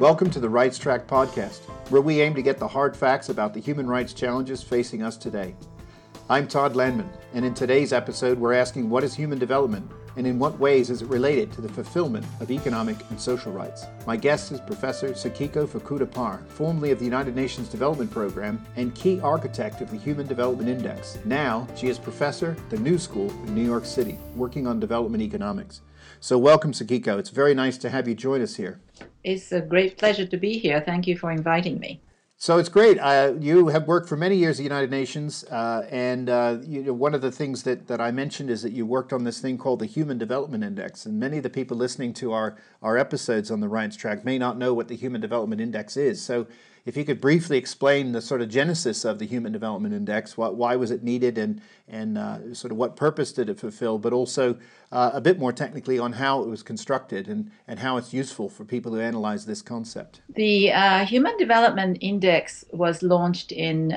Welcome to the Rights Track podcast, where we aim to get the hard facts about the human rights challenges facing us today. I'm Todd Landman, and in today's episode we're asking what is human development and in what ways is it related to the fulfillment of economic and social rights. My guest is Professor Sakiko Fukuda-Parr, formerly of the United Nations Development Program and key architect of the Human Development Index. Now she is professor at the New School in New York City, working on development economics. So welcome, Sakiko. It's very nice to have you join us here. It's a great pleasure to be here. Thank you for inviting me. So it's great. You have worked for many years at the United Nations, and one of the things that I mentioned is that you worked on this thing called the Human Development Index. And many of the people listening to our episodes on the Rights Track may not know what the Human Development Index is. So if you could briefly explain the sort of genesis of the Human Development Index, why was it needed, and sort of what purpose did it fulfill, but also a bit more technically on how it was constructed and how it's useful for people who analyze this concept. The Human Development Index was launched in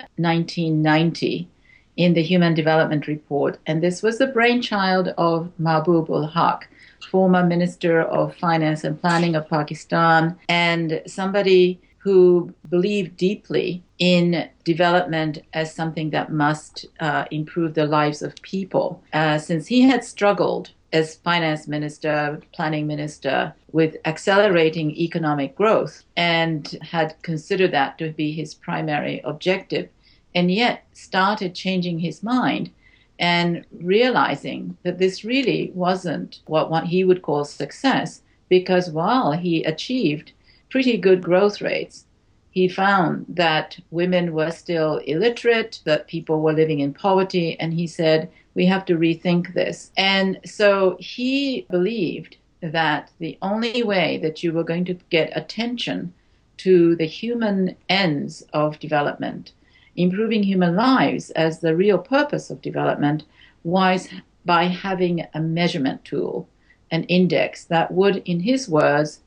1990 in the Human Development Report, and this was the brainchild of Mahbub ul Haq, former Minister of Finance and Planning of Pakistan, and somebody who believed deeply in development as something that must improve the lives of people. Since he had struggled as finance minister, planning minister, with accelerating economic growth and had considered that to be his primary objective, and yet started changing his mind and realizing that this really wasn't what he would call success, because while he achieved pretty good growth rates, he found that women were still illiterate, that people were living in poverty, and he said, we have to rethink this. And so he believed that the only way that you were going to get attention to the human ends of development, improving human lives as the real purpose of development, was by having a measurement tool, an index that would, in his words,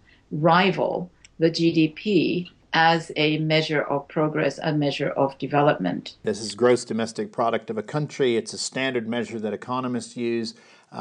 rival the GDP as a measure of progress, a measure of development. This is gross domestic product of a country. It's a standard measure that economists use,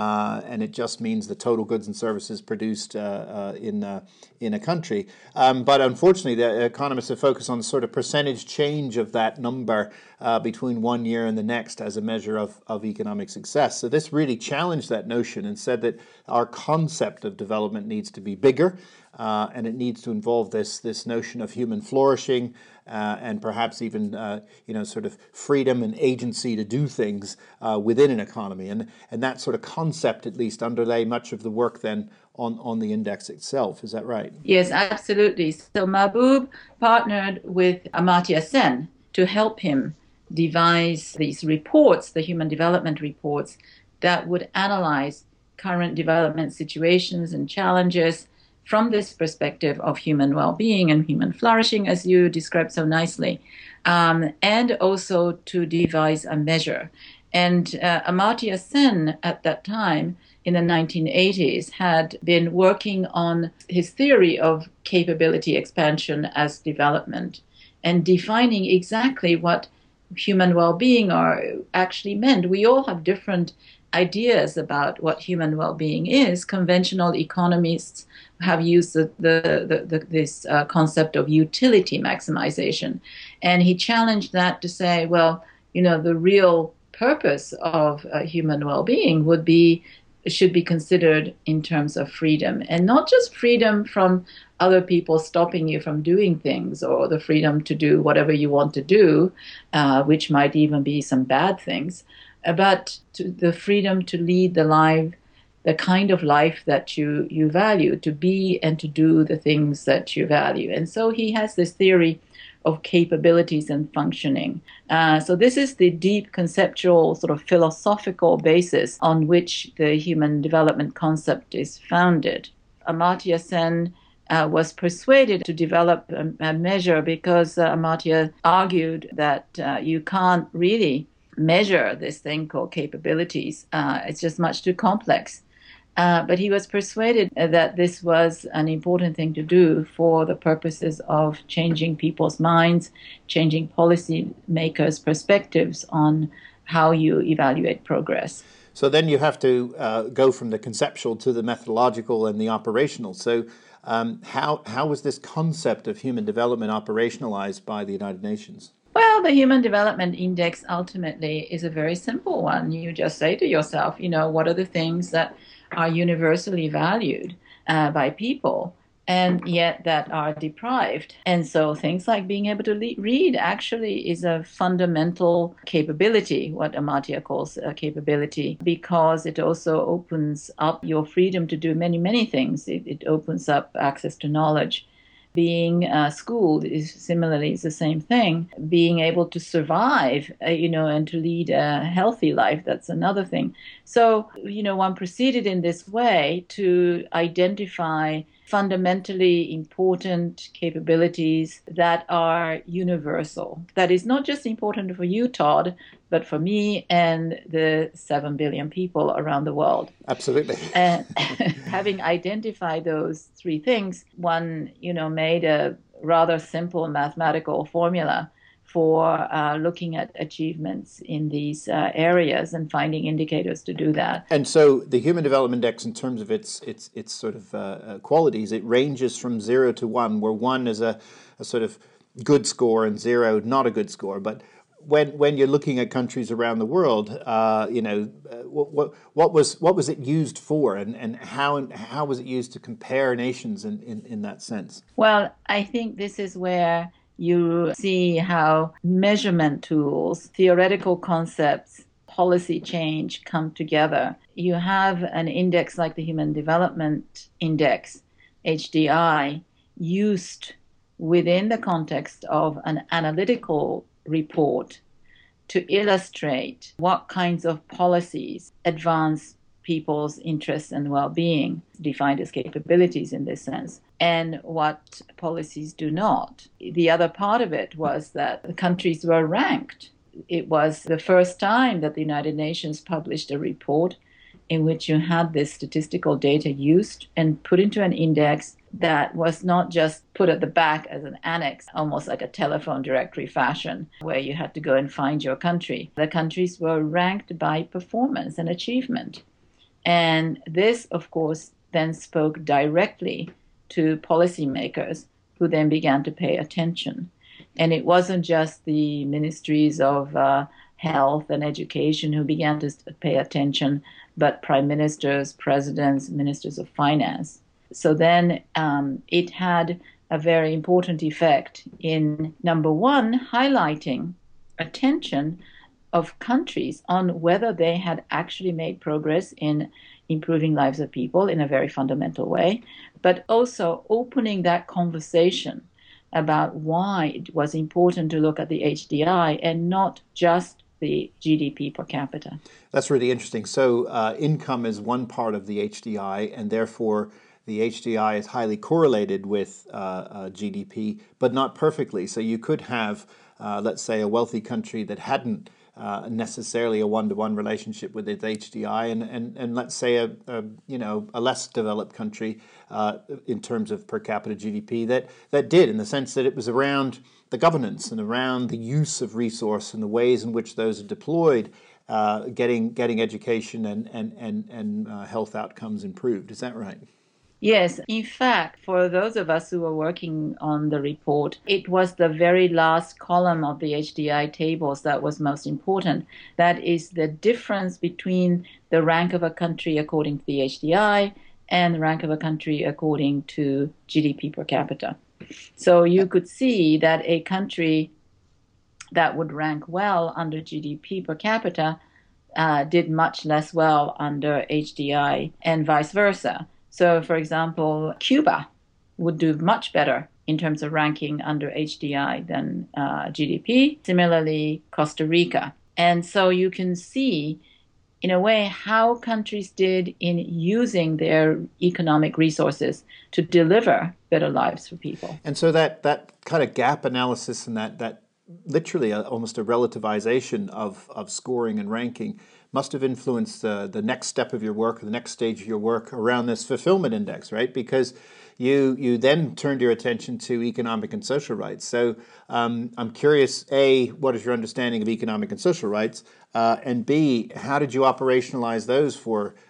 and it just means the total goods and services produced in a country. But unfortunately, the economists have focused on the sort of percentage change of that number between one year and the next as a measure of economic success. So this really challenged that notion and said that our concept of development needs to be bigger, and it needs to involve this notion of human flourishing and perhaps even sort of freedom and agency to do things within an economy. And that sort of concept at least underlay much of the work then on the index itself. Is that right? Yes, absolutely. So Mahbub partnered with Amartya Sen to help him devise these reports, the human development reports, that would analyze current development situations and challenges from this perspective of human well-being and human flourishing, as you described so nicely, and also to devise a measure. And Amartya Sen at that time, in the 1980s, had been working on his theory of capability expansion as development and defining exactly what human well-being actually meant. We all have different ideas about what human well-being is. Conventional economists have used this concept of utility maximization, and he challenged that to say, well, the real purpose of human well-being should be considered in terms of freedom, and not just freedom from other people stopping you from doing things, or the freedom to do whatever you want to do, which might even be some bad things, but the freedom to lead the kind of life that you value, to be and to do the things that you value. And so he has this theory of capabilities and functioning. So this is the deep conceptual, sort of philosophical basis on which the human development concept is founded. Amartya Sen was persuaded to develop a measure because Amartya argued that you can't really measure this thing called capabilities. It's just much too complex. But he was persuaded that this was an important thing to do for the purposes of changing people's minds, changing policy makers' perspectives on how you evaluate progress. So then you have to go from the conceptual to the methodological and the operational. So How was this concept of human development operationalized by the United Nations? Well, the Human Development Index ultimately is a very simple one. You just say to yourself, what are the things that are universally valued by people and yet that are deprived? And so things like being able to read actually is a fundamental capability, what Amartya calls a capability, because it also opens up your freedom to do many, many things. It opens up access to knowledge. Being schooled is similarly is the same thing. Being able to survive, and to lead a healthy life, that's another thing. So, one proceeded in this way to identify fundamentally important capabilities that are universal. That is not just important for you, Todd, but for me and the 7 billion people around the world. Absolutely. And having identified those three things, one, made a rather simple mathematical formula for looking at achievements in these areas and finding indicators to do that. And so the Human Development Index, in terms of its sort of qualities, it ranges from 0 to 1, where 1 is a sort of good score and 0 not a good score. But when you're looking at countries around the world, what was it used for, and how was it used to compare nations in that sense? Well, I think this is where you see how measurement tools, theoretical concepts, policy change come together. You have an index like the Human Development Index, HDI, used within the context of an analytical report to illustrate what kinds of policies advance people's interests and well-being, defined as capabilities in this sense, and what policies do not. The other part of it was that the countries were ranked. It was the first time that the United Nations published a report in which you had this statistical data used and put into an index that was not just put at the back as an annex, almost like a telephone directory fashion, where you had to go and find your country. The countries were ranked by performance and achievement. And this, of course, then spoke directly to policymakers who then began to pay attention. And it wasn't just the ministries of health and education who began to pay attention, but prime ministers, presidents, ministers of finance. So then it had a very important effect in, number one, highlighting attention of countries on whether they had actually made progress in improving lives of people in a very fundamental way, but also opening that conversation about why it was important to look at the HDI and not just the GDP per capita. That's really interesting. So income is one part of the HDI, and therefore the HDI is highly correlated with GDP, but not perfectly. So you could have, let's say, a wealthy country that hadn't necessarily a one-to-one relationship with its HDI, and let's say a less developed country in terms of per capita GDP that did, in the sense that it was around the governance and around the use of resource and the ways in which those are deployed, getting education and health outcomes improved. Is that right? Yes, in fact, for those of us who were working on the report, it was the very last column of the HDI tables that was most important. That is the difference between the rank of a country according to the HDI and the rank of a country according to GDP per capita. So you could see that a country that would rank well under GDP per capita did much less well under HDI, and vice versa. So, for example, Cuba would do much better in terms of ranking under HDI than GDP. Similarly, Costa Rica. And so you can see, in a way, how countries did in using their economic resources to deliver better lives for people. And so that kind of gap analysis and that literally almost a relativization of scoring and ranking must have influenced the next step of your work, or the next stage of your work around this fulfillment index, right? Because you then turned your attention to economic and social rights. So I'm curious, A, what is your understanding of economic and social rights? And B, how did you operationalize those for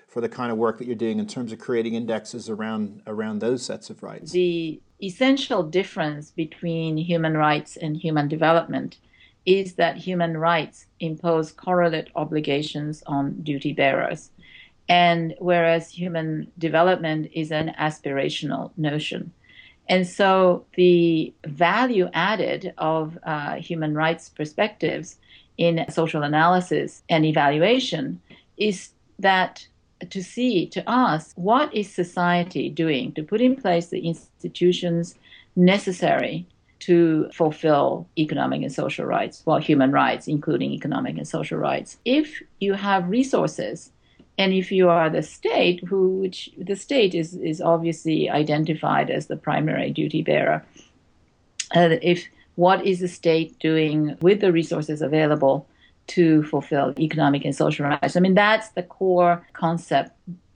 for the kind of work that you're doing in terms of creating indexes around those sets of rights? The essential difference between human rights and human development is that human rights impose correlate obligations on duty bearers, and whereas human development is an aspirational notion. And so the value added of human rights perspectives in social analysis and evaluation is that to ask what is society doing to put in place the institutions necessary to fulfill economic and social rights, well, human rights, including economic and social rights. If you have resources, and if you are the state, which the state is obviously identified as the primary duty bearer, what is the state doing with the resources available to fulfill economic and social rights? I mean, that's the core concept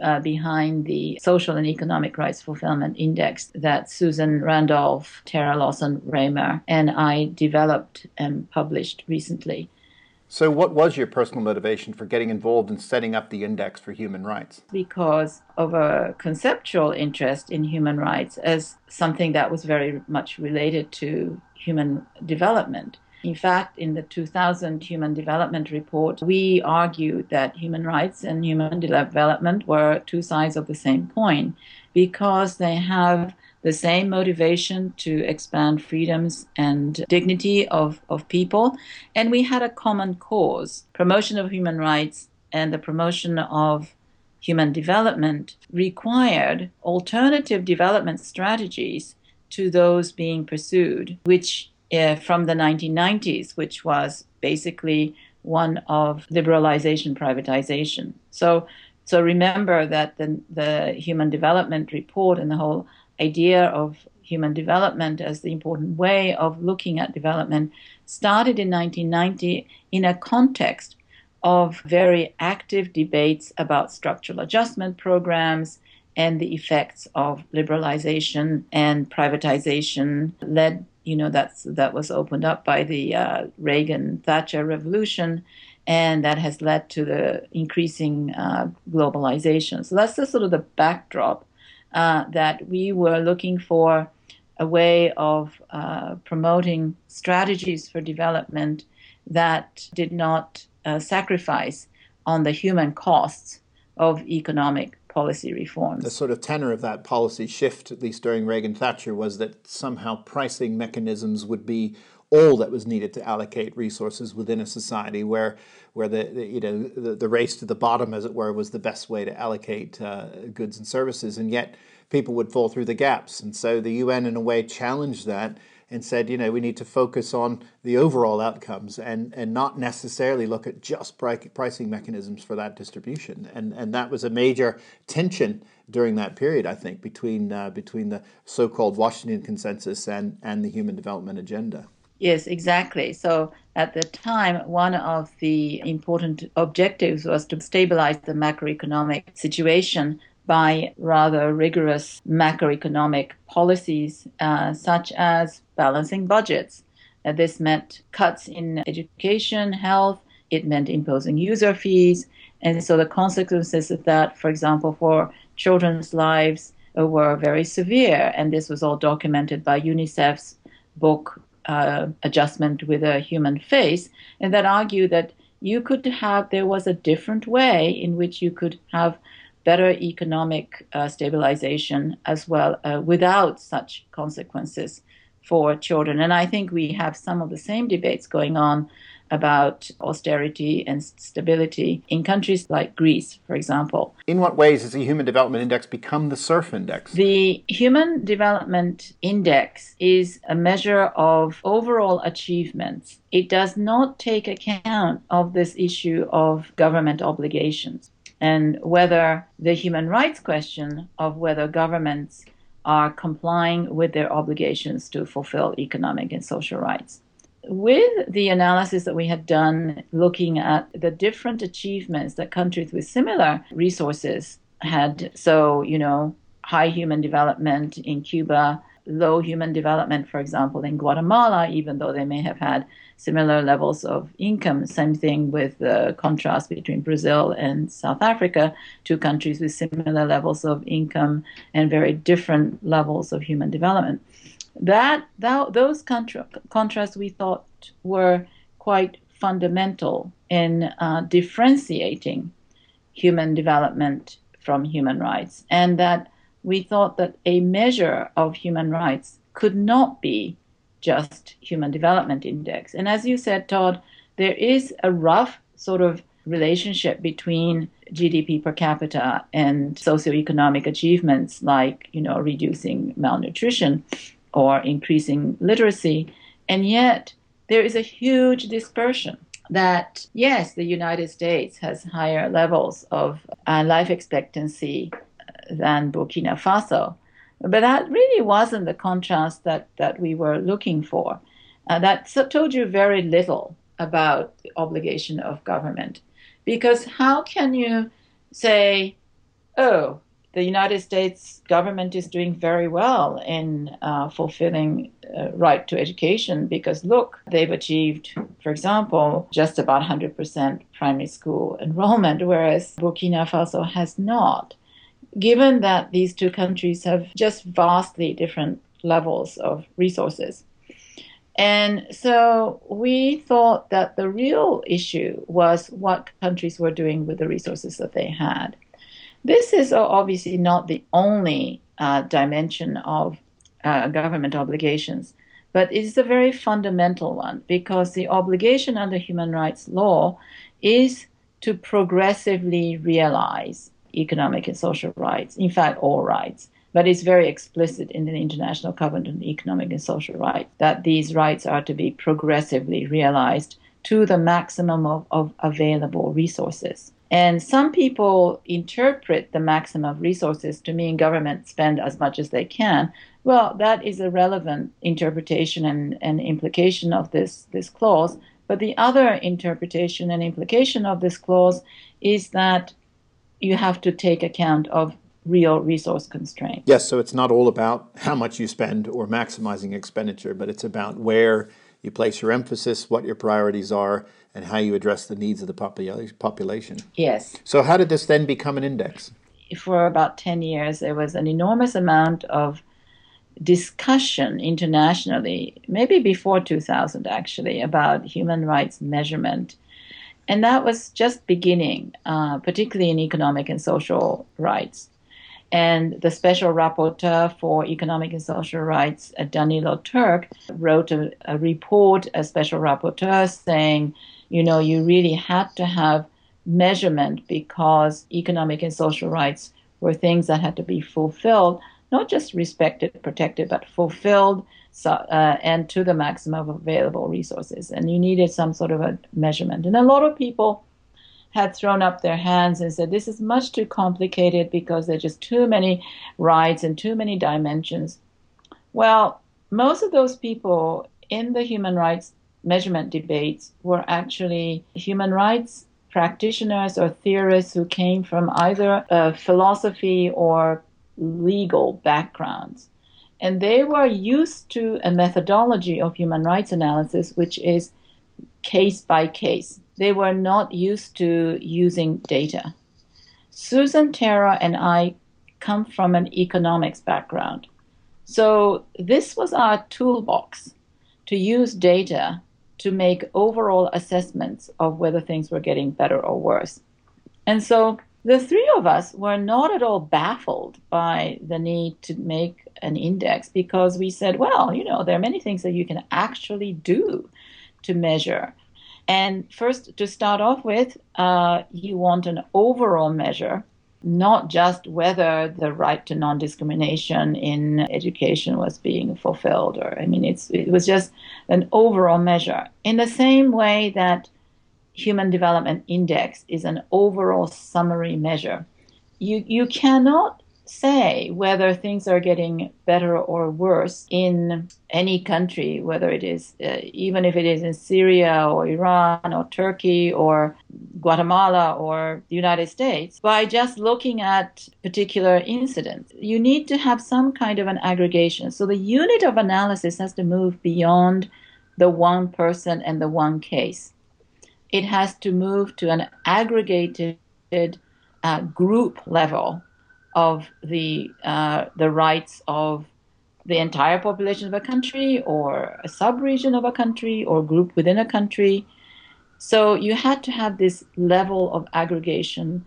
behind the Social and Economic Rights Fulfillment Index that Susan Randolph, Tara Lawson-Raymer, and I developed and published recently. So what was your personal motivation for getting involved in setting up the Index for Human Rights? Because of a conceptual interest in human rights as something that was very much related to human development. In fact, in the 2000 Human Development Report, we argued that human rights and human development were two sides of the same coin because they have the same motivation to expand freedoms and dignity of people. And we had a common cause. Promotion of human rights and the promotion of human development required alternative development strategies to those being pursued, which from the 1990s, which was basically one of liberalization, privatization. So remember that the Human Development Report and the whole idea of human development as the important way of looking at development started in 1990 in a context of very active debates about structural adjustment programs and the effects of liberalization and privatization led, that was opened up by the Reagan-Thatcher revolution, and that has led to the increasing globalization. So that's the sort of the backdrop that we were looking for a way of promoting strategies for development that did not sacrifice on the human costs of economic policy reforms. The sort of tenor of that policy shift, at least during Reagan-Thatcher, was that somehow pricing mechanisms would be all that was needed to allocate resources within a society where the race to the bottom, as it were, was the best way to allocate goods and services, and yet people would fall through the gaps. And so the UN, in a way, challenged that and said, we need to focus on the overall outcomes and not necessarily look at just pricing mechanisms for that distribution. And that was a major tension during that period, I think, between the so-called Washington Consensus and the Human Development Agenda. Yes, exactly. So at the time, one of the important objectives was to stabilize the macroeconomic situation by rather rigorous macroeconomic policies, such as balancing budgets. This meant cuts in education, health. It meant imposing user fees. And so the consequences of that, for example, for children's lives were very severe. And this was all documented by UNICEF's book, Adjustment with a Human Face, and that argued that there was a different way in which you could have better economic stabilization as well without such consequences for children. And I think we have some of the same debates going on about austerity and stability in countries like Greece, for example. In what ways has the Human Development Index become the SURF Index? The Human Development Index is a measure of overall achievements. It does not take account of this issue of government obligations and whether the human rights question of whether governments are complying with their obligations to fulfill economic and social rights. With the analysis that we had done looking at the different achievements that countries with similar resources had, so, high human development in Cuba, low human development, for example, in Guatemala, even though they may have had similar levels of income. Same thing with the contrast between Brazil and South Africa, two countries with similar levels of income and very different levels of human development. Those contrasts we thought were quite fundamental in differentiating human development from human rights, and that we thought that a measure of human rights could not be just Human Development Index. And as you said, Todd, there is a rough sort of relationship between GDP per capita and socioeconomic achievements like, reducing malnutrition or increasing literacy. And yet there is a huge dispersion that, yes, the United States has higher levels of life expectancy than Burkina Faso. But that really wasn't the contrast that we were looking for. That told you very little about the obligation of government. Because how can you say, oh, the United States government is doing very well in fulfilling right to education because, look, they've achieved, for example, just about 100% primary school enrollment, whereas Burkina Faso has not. Given that these two countries have just vastly different levels of resources. And so we thought that the real issue was what countries were doing with the resources that they had. This is obviously not the only dimension of government obligations, but it is a very fundamental one because the obligation under human rights law is to progressively realize economic and social rights, in fact, all rights. But it's very explicit in the International Covenant on Economic and Social Rights that these rights are to be progressively realized to the maximum of available resources. And some people interpret the maximum of resources to mean government spend as much as they can. Well, that is a relevant interpretation and implication of this clause. But the other interpretation and implication of this clause is that you have to take account of real resource constraints. Yes, so it's not all about how much you spend or maximizing expenditure, but it's about where you place your emphasis, what your priorities are, and how you address the needs of the population. Yes. So how did this then become an index? For about 10 years, there was an enormous amount of discussion internationally, maybe before 2000 actually, about human rights measurement. And that was just beginning, particularly in economic and social rights. And the special rapporteur for economic and social rights, Danilo Turk, wrote a report, a special rapporteur, saying, you really had to have measurement because economic and social rights were things that had to be fulfilled, not just respected, protected, but fulfilled, and to the maximum of available resources. And you needed some sort of a measurement. And a lot of people had thrown up their hands and said, this is much too complicated because there are just too many rights and too many dimensions. Well, most of those people in the human rights measurement debates were actually human rights practitioners or theorists who came from either philosophy or legal backgrounds. And they were used to a methodology of human rights analysis, which is case by case. They were not used to using data. Susan Terra and I come from an economics background. So this was our toolbox to use data to make overall assessments of whether things were getting better or worse. And so the three of us were not at all baffled by the need to make an index because we said, well, there are many things that you can actually do to measure. And first, to start off with, you want an overall measure, not just whether the right to non-discrimination in education was being fulfilled. It was just an overall measure. In the same way that Human Development Index is an overall summary measure. You cannot say whether things are getting better or worse in any country, whether it is, even if it is in Syria or Iran or Turkey or Guatemala or the United States, by just looking at particular incidents. You need to have some kind of an aggregation. So the unit of analysis has to move beyond the one person and the one case. It has to move to an aggregated group level of the rights of the entire population of a country or a sub-region of a country or group within a country. So you had to have this level of aggregation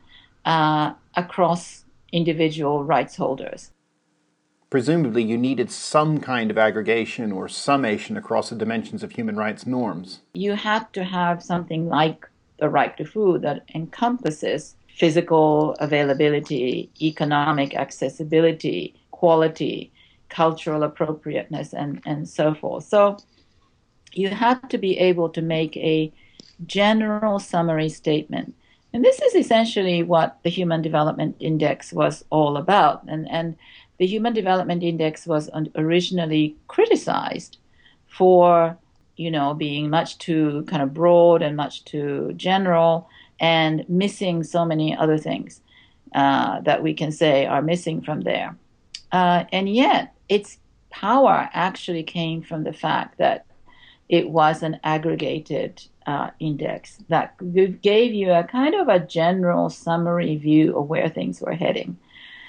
across individual rights holders. Presumably you needed some kind of aggregation or summation across the dimensions of human rights norms. You had to have something like the right to food that encompasses physical availability, economic accessibility, quality, cultural appropriateness, and so forth. So you had to be able to make a general summary statement. And this is essentially what the Human Development Index was all about. And the Human Development Index was originally criticized for, being much too kind of broad and much too general and missing so many other things that we can say are missing from there. And yet, its power actually came from the fact that it was an aggregated index that gave you a kind of a general summary view of where things were heading.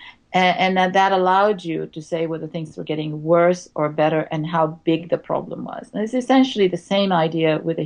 And that allowed you to say whether things were getting worse or better and how big the problem was. And it's essentially the same idea with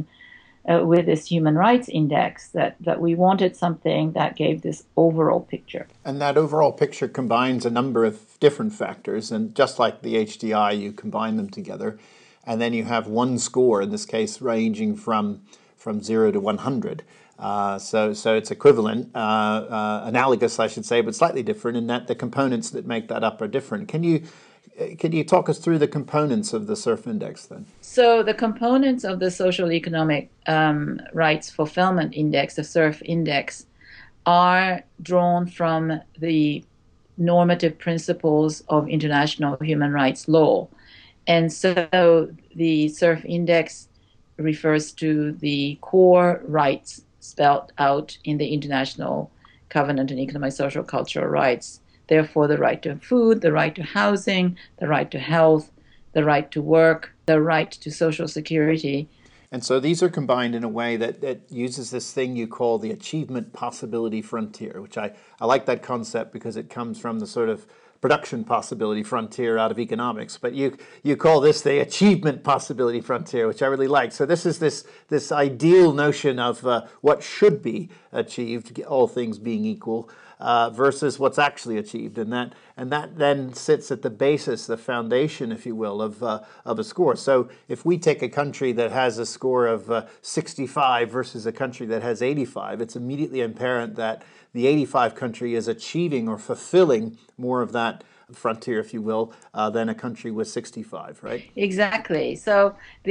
with this human rights index, that we wanted something that gave this overall picture. And that overall picture combines a number of different factors, and just like the HDI, you combine them together, and then you have one score, in this case ranging from 0 to 100. So it's equivalent, analogous, I should say, but slightly different in that the components that make that up are different. Can you talk us through the components of the SURF index then? So the components of the Social Economic Rights Fulfillment Index, the SURF index, are drawn from the normative principles of international human rights law. And so the SURF index refers to the core rights spelled out in the International Covenant on Economic, Social, Cultural Rights. Therefore, the right to food, the right to housing, the right to health, the right to work, the right to social security. And so these are combined in a way that uses this thing you call the achievement possibility frontier, which I like that concept because it comes from the sort of production possibility frontier out of economics, but you call this the achievement possibility frontier, which I really like. So this is this ideal notion of what should be achieved, all things being equal, versus what's actually achieved, and that then sits at the basis, the foundation, if you will, of a score. So if we take a country that has a score of 65 versus a country that has 85, it's immediately apparent that the 85 country is achieving or fulfilling more of that frontier, if you will, than a country with 65, right? Exactly. So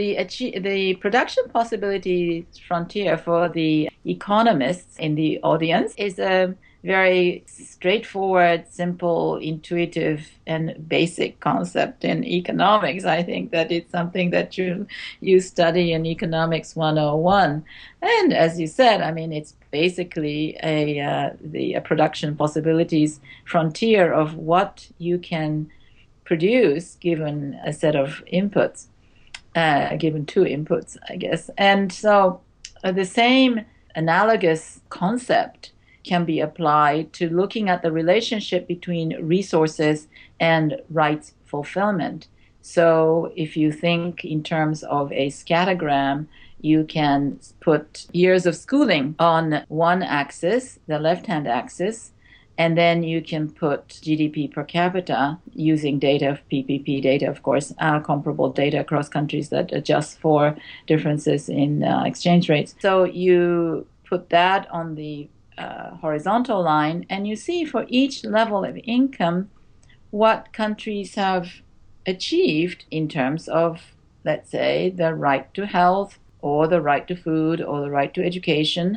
the production possibility frontier for the economists in the audience is a very straightforward, simple, intuitive, and basic concept in economics. I think that it's something that you study in Economics 101. And as you said, I mean, it's basically the production possibilities frontier of what you can produce given a set of inputs, given two inputs, I guess. And so the same analogous concept can be applied to looking at the relationship between resources and rights fulfillment. So if you think in terms of a scattergram, you can put years of schooling on one axis, the left-hand axis, and then you can put GDP per capita using data of PPP data, of course, comparable data across countries that adjust for differences in exchange rates. So you put that on the horizontal line, and you see for each level of income what countries have achieved in terms of, let's say, the right to health or the right to food or the right to education,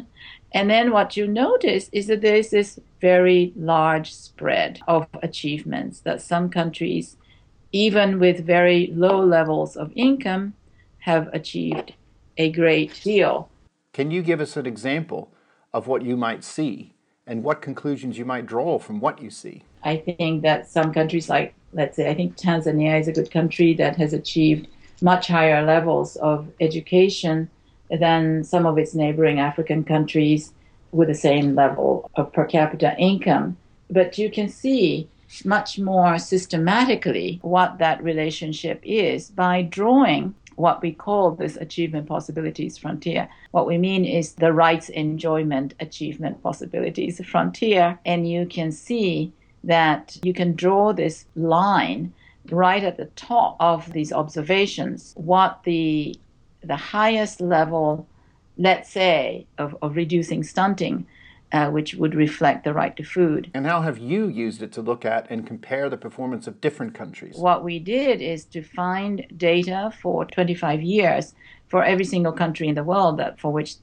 And then what you notice is that there's this very large spread of achievements that some countries, even with very low levels of income, have achieved a great deal. Can you give us an example of what you might see and what conclusions you might draw from what you see? I think that some countries, like, let's say, I think Tanzania is a good country that has achieved much higher levels of education than some of its neighboring African countries with the same level of per capita income. But you can see much more systematically what that relationship is by drawing what we call this achievement possibilities frontier. What we mean is the rights enjoyment achievement possibilities frontier. And you can see that you can draw this line right at the top of these observations, what the highest level, let's say, of reducing stunting, which would reflect the right to food. And how have you used it to look at and compare the performance of different countries? What we did is to find data for 25 years for every single country in the world that for which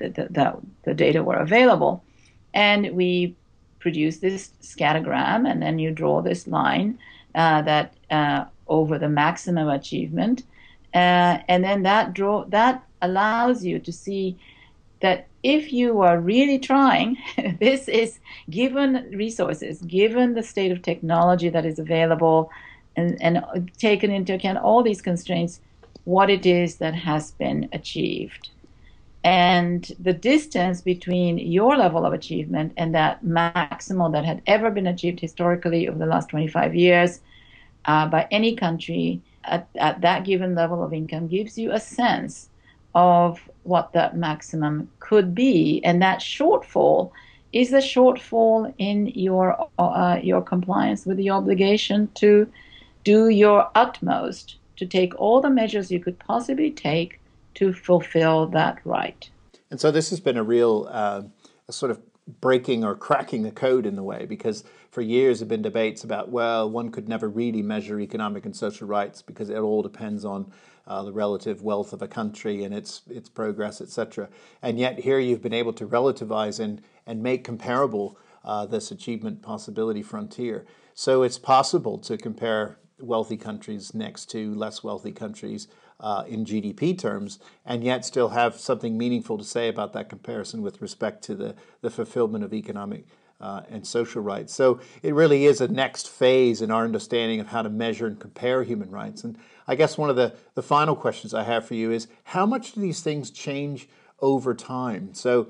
the data were available, and we produced this scattergram, and then you draw this line that over the maximum achievement, and then that allows you to see that if you are really trying, this is given resources, given the state of technology that is available, and taken into account all these constraints, what it is that has been achieved. And the distance between your level of achievement and that maximal that had ever been achieved historically over the last 25 years by any country at that given level of income gives you a sense of what that maximum could be. And that shortfall is a shortfall in your compliance with the obligation to do your utmost to take all the measures you could possibly take to fulfill that right. And so this has been a real sort of breaking or cracking the code in the way, because for years there have been debates about, well, one could never really measure economic and social rights because it all depends on the relative wealth of a country and its progress, etc. And yet here you've been able to relativize and make comparable this achievement possibility frontier. So it's possible to compare wealthy countries next to less wealthy countries in GDP terms, and yet still have something meaningful to say about that comparison with respect to the fulfillment of economic and social rights. So it really is a next phase in our understanding of how to measure and compare human rights. And I guess one of the final questions I have for you is, how much do these things change over time? So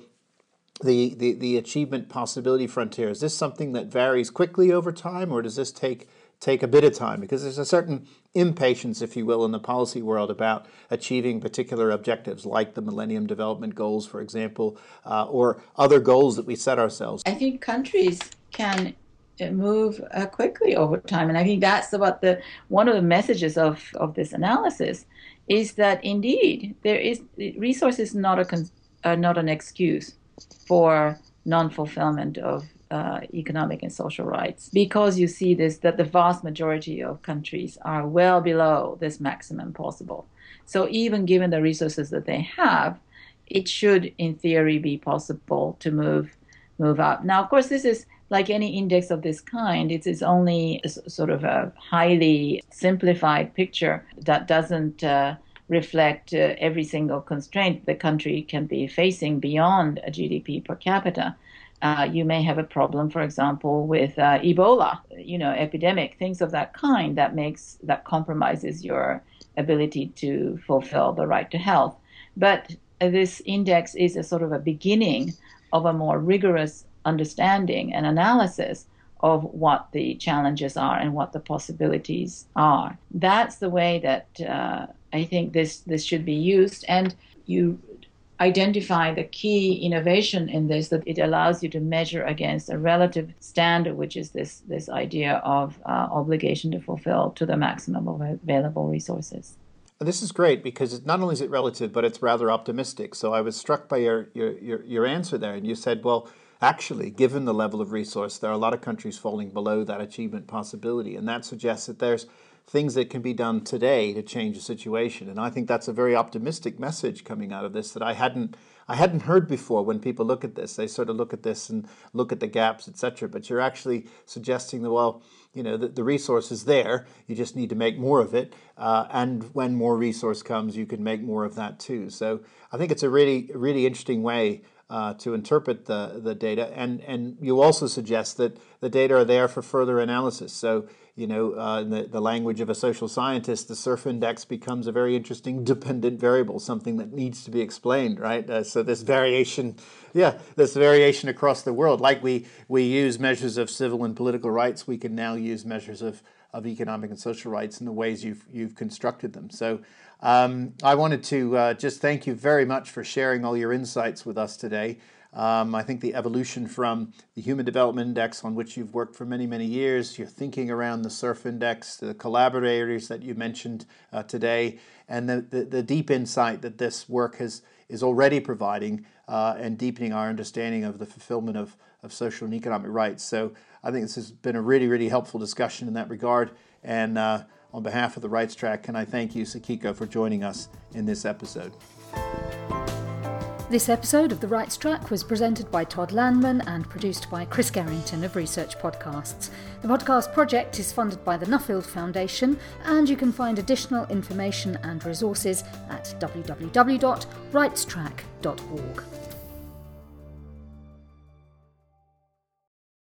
the achievement possibility frontier, is this something that varies quickly over time, or does this take a bit of time? Because there's a certain impatience, if you will, in the policy world about achieving particular objectives like the Millennium Development Goals, for example, or other goals that we set ourselves. I think countries can move quickly over time. And I think that's what one of the messages of this analysis is, that indeed resources are not an excuse for non-fulfillment of economic and social rights, because you see that the vast majority of countries are well below this maximum possible. So even given the resources that they have, it should, in theory, be possible to move up. Now, of course, this is like any index of this kind. It is only sort of a highly simplified picture that doesn't reflect every single constraint the country can be facing beyond a GDP per capita. You may have a problem, for example, with Ebola, epidemic, things of that kind that compromises your ability to fulfill the right to health. But this index is a sort of a beginning of a more rigorous understanding and analysis of what the challenges are and what the possibilities are. That's the way that I think this should be used. And you identify the key innovation in this, that it allows you to measure against a relative standard, which is this idea of obligation to fulfill to the maximum of available resources. This is great, because not only is it relative, but it's rather optimistic. So I was struck by your answer there, and you said, well, actually, given the level of resource, there are a lot of countries falling below that achievement possibility, and that suggests that there's things that can be done today to change the situation. And I think that's a very optimistic message coming out of this that I hadn't heard before. When people look at this, they sort of look at this and look at the gaps, etc. But you're actually suggesting that, well, the resource is there. You just need to make more of it. And when more resource comes, you can make more of that too. So I think it's a really, really interesting way to interpret the data. And you also suggest that the data are there for further analysis. So, in the language of a social scientist, the SURF index becomes a very interesting dependent variable, something that needs to be explained, right? So this variation across the world, like we use measures of civil and political rights, we can now use measures of economic and social rights in the ways you've constructed them. So I wanted to just thank you very much for sharing all your insights with us today. I think the evolution from the Human Development Index, on which you've worked for many, many years, your thinking around the SURF Index, the collaborators that you mentioned today, and the deep insight that this work is already providing and deepening our understanding of the fulfillment of social and economic rights. So I think this has been a really, really helpful discussion in that regard. And on behalf of the Rights Track, can I thank you, Sakiko, for joining us in this episode. This episode of The Rights Track was presented by Todd Landman and produced by Chris Garrington of Research Podcasts. The podcast project is funded by the Nuffield Foundation, and you can find additional information and resources at www.rightstrack.org.